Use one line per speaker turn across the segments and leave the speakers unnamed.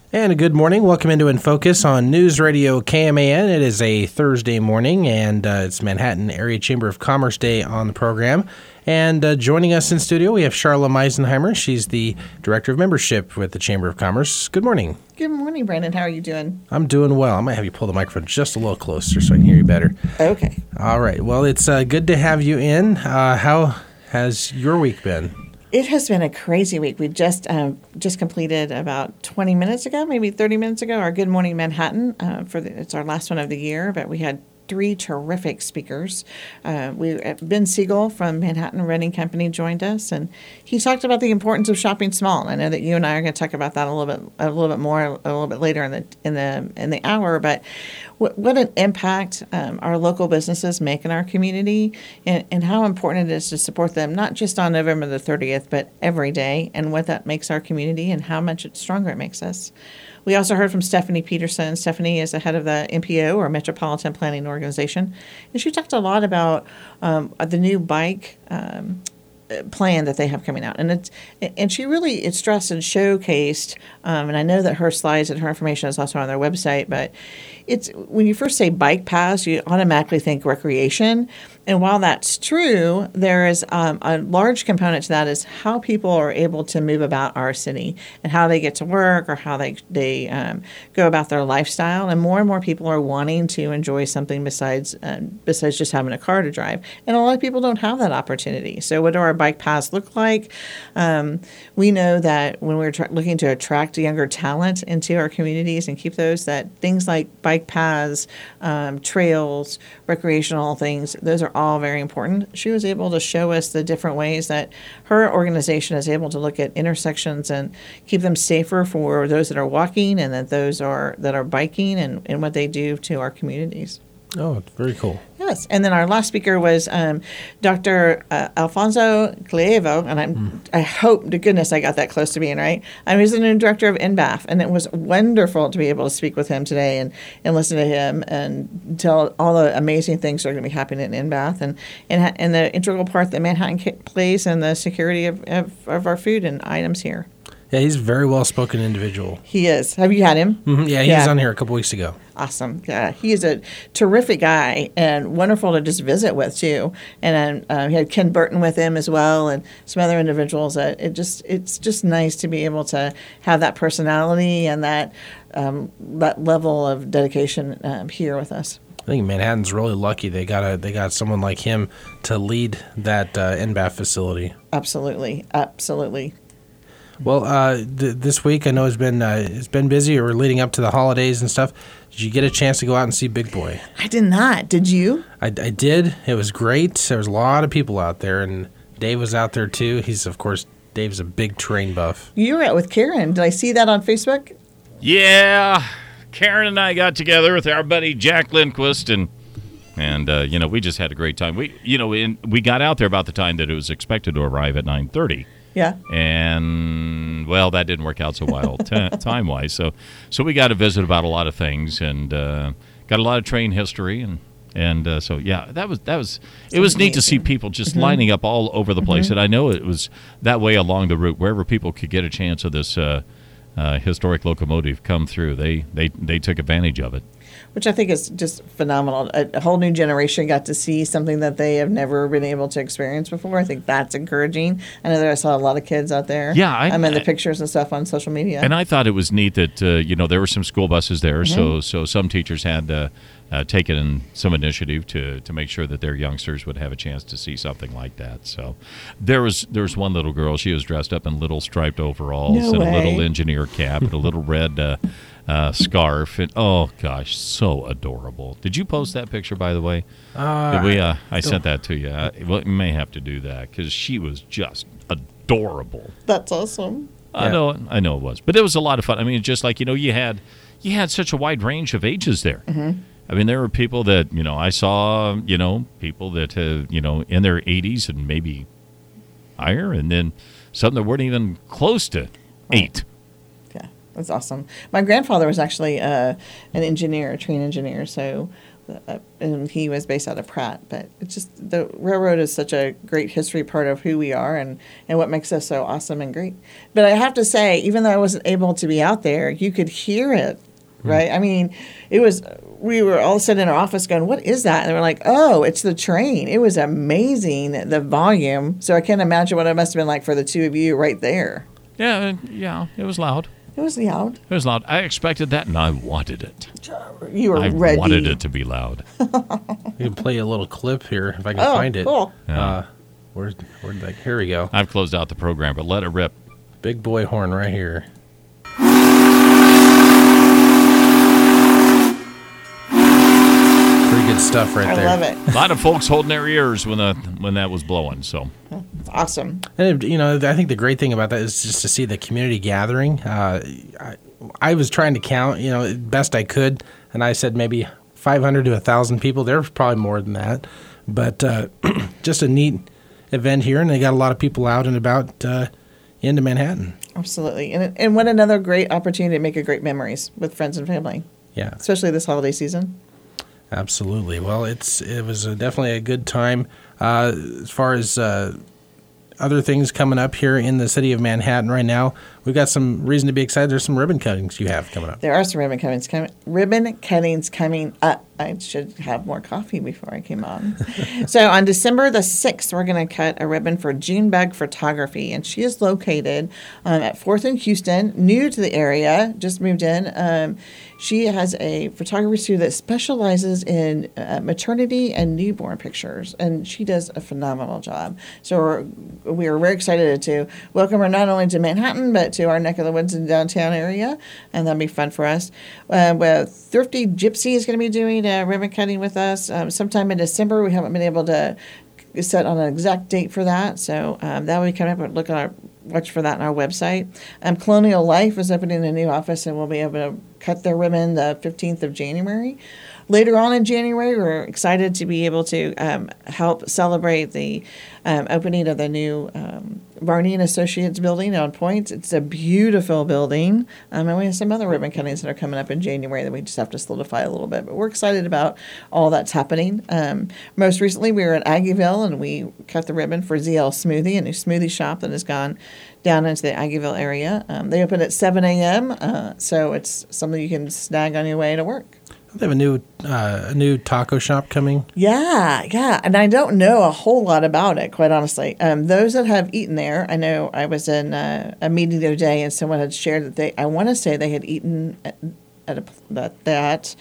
And a good morning. Welcome into In Focus on News Radio KMAN. It is a Thursday morning, and it's Manhattan Area Chamber of Commerce Day on the program. And joining us in studio, we have Charla Meisenheimer. She's the Director of Membership with the Chamber of Commerce. Good morning.
Good morning, Brandon. How are you doing?
I'm doing well. I might have you pull the microphone just a little closer so I can hear you better.
Okay.
All right. Well, it's good to have you in. How has your week been?
It has been a crazy week. We just completed about 20 minutes ago, maybe 30 minutes ago, our Good Morning Manhattan. It's our last one of the year, but we had 3 terrific speakers. Ben Siegel from Manhattan Renting Company joined us, and he talked about the importance of shopping small. I know that you and I are going to talk about that a little bit more a little bit later in the hour. But what an impact our local businesses make in our community, and how important it is to support them, not just on November the 30th, but every day, and what that makes our community and how much stronger it makes us. We also heard from Stephanie Peterson. Stephanie is the head of the MPO, or Metropolitan Planning Organization, and she talked a lot about the new bike plan that they have coming out, and she really stressed and showcased. And I know that her slides and her information is also on their website, but it's when you first say bike paths, you automatically think recreation. And while that's true, there is a large component to that is how people are able to move about our city and how they get to work or how they go about their lifestyle. And more people are wanting to enjoy something besides just having a car to drive. And a lot of people don't have that opportunity. So what do our bike paths look like? We know that when we're looking to attract younger talent into our communities and keep those, that things like bike paths, trails, recreational things, those are all very important. She was able to show us the different ways that her organization is able to look at intersections and keep them safer for those that are walking and that are biking, and what they do to our communities.
Oh, very cool.
Yes. And then our last speaker was Dr. Alfonso Clievo, and I hope to goodness I got that close to being right. He's the new director of NBAF, and it was wonderful to be able to speak with him today and listen to him and tell all the amazing things that are going to be happening in NBAF and the integral part that Manhattan plays in the security of our food and items here.
Yeah, he's a very well-spoken individual.
He is. Have you had him?
Mm-hmm. Yeah, he was on here a couple weeks ago.
Awesome. Yeah, he is a terrific guy and wonderful to just visit with, too. And he had Ken Burton with him as well and some other individuals. It's just nice to be able to have that personality and that level of dedication here with us.
I think Manhattan's really lucky they got someone like him to lead that NBAF facility.
Absolutely.
Well, this week I know it's been busy, or leading up to the holidays and stuff. Did you get a chance to go out and see Big Boy?
I did not. Did you?
I did. It was great. There was a lot of people out there, and Dave was out there too. Dave's a big terrain buff.
You were out with Karen. Did I see that on Facebook?
Yeah, Karen and I got together with our buddy Jack Lindquist, and we just had a great time. We got out there about the time that it was expected to arrive at 9:30.
Yeah.
And, well, that didn't work out so well time-wise. So we got to visit about a lot of things and got a lot of train history. And so, yeah, it was neat to see people just lining up all over the place. And I know it was that way along the route. Wherever people could get a chance of this historic locomotive come through, they took advantage of it.
Which I think is just phenomenal. A whole new generation got to see something that they have never been able to experience before. I think that's encouraging. I know that I saw a lot of kids out there.
Yeah.
I'm in the pictures and stuff on social media.
And I thought it was neat that, there were some school buses there. So some teachers had taken some initiative to make sure that their youngsters would have a chance to see something like that. So there was one little girl. She was dressed up in little striped overalls and a little engineer cap and a little red scarf, and oh gosh, so adorable. Did you post that picture, by the way? I sent that to you. You may have to do that because she was just adorable.
That's awesome.
I know it was, but it was a lot of fun. I mean, just like you had such a wide range of ages there. Mm-hmm. I mean, there were people that I saw, people that in their 80s and maybe higher, and then some that weren't even close to 8.
That's awesome. My grandfather was actually an engineer, a train engineer, so and he was based out of Pratt. But it's just the railroad is such a great history part of who we are and what makes us so awesome and great. But I have to say, even though I wasn't able to be out there, you could hear it, right? I mean, we were all sitting in our office going, what is that? And we're like, oh, it's the train. It was amazing, the volume. So I can't imagine what it must have been like for the two of you right there.
Yeah, it was loud.
It was loud.
It was loud. I expected that, and I wanted it.
You were
I
ready.
wanted it to be loud.
We can play a little clip here if I can find it.
Cool.
Yeah.
Where'd that? Here we go.
I've closed out the program, but let it rip.
Big boy horn right here. Pretty good stuff right there.
I love it.
A lot of folks holding their ears when that was blowing. So
It's awesome.
And I think the great thing about that is just to see the community gathering. I was trying to count, best I could, and I said maybe 500 to 1,000 people. There was probably more than that, but just a neat event here, and they got a lot of people out and about into Manhattan.
Absolutely. And what another great opportunity to make a great memories with friends and family.
Yeah,
Especially this holiday season.
absolutely. Well, it was definitely a good time. As far as other things coming up here in the city of Manhattan right now, we've got some reason to be excited. There's some ribbon cuttings you have coming up.
There are some ribbon cuttings coming up. I should have more coffee before I came on. So on December the 6th, we're going to cut a ribbon for Junebug Photography, and she is located at 4th and Houston, new to the area, just moved in. She has a photography studio that specializes in maternity and newborn pictures, and she does a phenomenal job. So we are very excited to welcome her not only to Manhattan, but to our neck of the woods in downtown area, and that'll be fun for us. Thrifty Gypsy is going to be doing ribbon cutting with us sometime in December. We haven't been able to set on an exact date for that, so that will be coming up. Watch for that on our website. Colonial Life is opening a new office, and we'll be able to cut their ribbon the 15th of January. Later on in January, we're excited to be able to help celebrate the opening of the new Varney and Associates building on Point. It's a beautiful building, and we have some other ribbon cuttings that are coming up in January that we just have to solidify a little bit. But we're excited about all that's happening. Most recently, we were at Aggieville, and we cut the ribbon for ZL Smoothie, a new smoothie shop that has gone down into the Aggieville area. They open at 7 a.m., so it's something you can snag on your way to work.
They have a new taco shop coming.
Yeah, and I don't know a whole lot about it, quite honestly. Those that have eaten there, I know I was in a meeting the other day, and someone had shared that I want to say they had eaten at that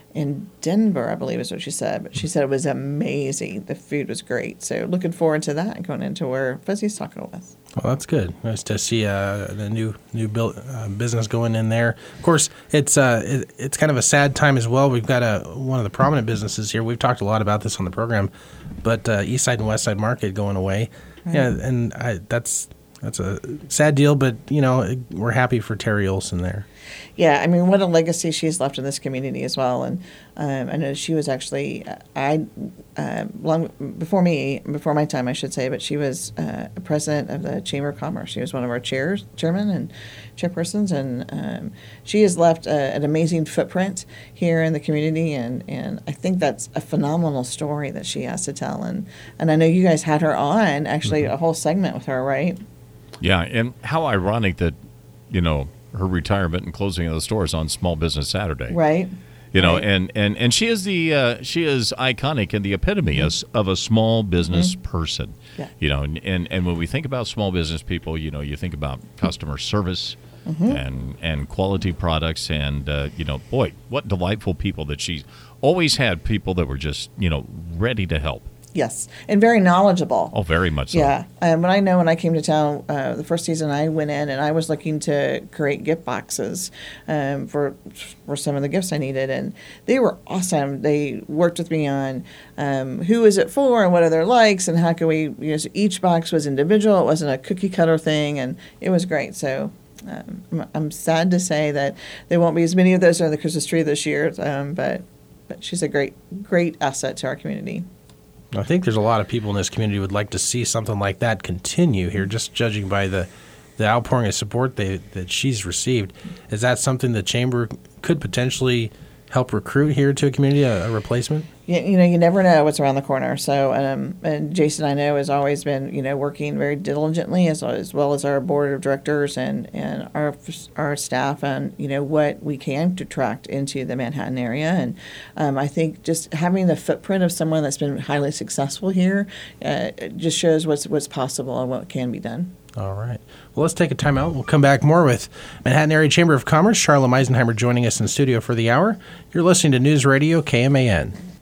in Denver, I believe is what she said. But she said it was amazing. The food was great. So looking forward to that, going into where Fuzzy's taco was.
Well, that's good. Nice to see the new business going in there. Of course, it's kind of a sad time as well. We've got one of the prominent businesses here. We've talked a lot about this on the program, but East Side and West Side Market going away. Right. Yeah, and that's a sad deal, but we're happy for Terry Olson there.
Yeah, I mean, what a legacy she's left in this community as well. And I know she was actually, long before my time, I should say, but she was president of the Chamber of Commerce. She was one of our chairmen and chairpersons, and she has left an amazing footprint here in the community. And I think that's a phenomenal story that she has to tell. And I know you guys had her on, actually, a whole segment with her, right?
Yeah, and how ironic that, her retirement and closing of the stores on Small Business Saturday.
Right.
Right. And she is she is iconic and the epitome of a small business person. Yeah. And when we think about small business people, you think about customer service and quality products, and boy, what delightful people that she's always had. People that were just ready to help.
Yes, and very knowledgeable.
Oh, very much so.
Yeah, when I came to town, the first season I went in and I was looking to create gift boxes for some of the gifts I needed, and they were awesome. They worked with me on who is it for and what are their likes and how can we. So each box was individual. It wasn't a cookie cutter thing, and it was great. So. I'm sad to say that there won't be as many of those on the Christmas tree this year, but she's a great asset to our community.
I think there's a lot of people in this community who would like to see something like that continue here, just judging by the outpouring of support that she's received. Is that something the Chamber could potentially help recruit here to a community, a replacement?
You never know what's around the corner. So, and Jason, I know, has always been, working very diligently as well as our board of directors and our staff on, what we can attract into the Manhattan area. And I think just having the footprint of someone that's been highly successful here just shows what's possible and what can be done.
All right. Well, let's take a time out. We'll come back more with Manhattan Area Chamber of Commerce. Charla Meisenheimer joining us in studio for the hour. You're listening to News Radio KMAN.